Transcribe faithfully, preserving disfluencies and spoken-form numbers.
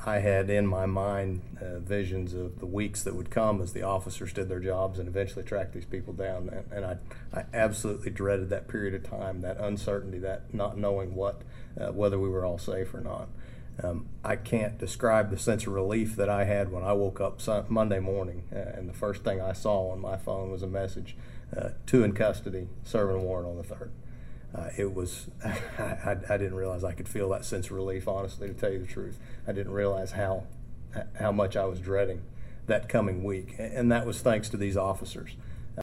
I had in my mind uh, visions of the weeks that would come as the officers did their jobs and eventually track these people down. And, and I, I absolutely dreaded that period of time, that uncertainty, that not knowing what, uh, whether we were all safe or not. Um, I can't describe the sense of relief that I had when I woke up sun- Monday morning, uh, and the first thing I saw on my phone was a message, uh, two in custody, serving a warrant on the third. Uh, it was, I, I didn't realize I could feel that sense of relief, honestly, to tell you the truth. I didn't realize how how much I was dreading that coming week. And that was thanks to these officers.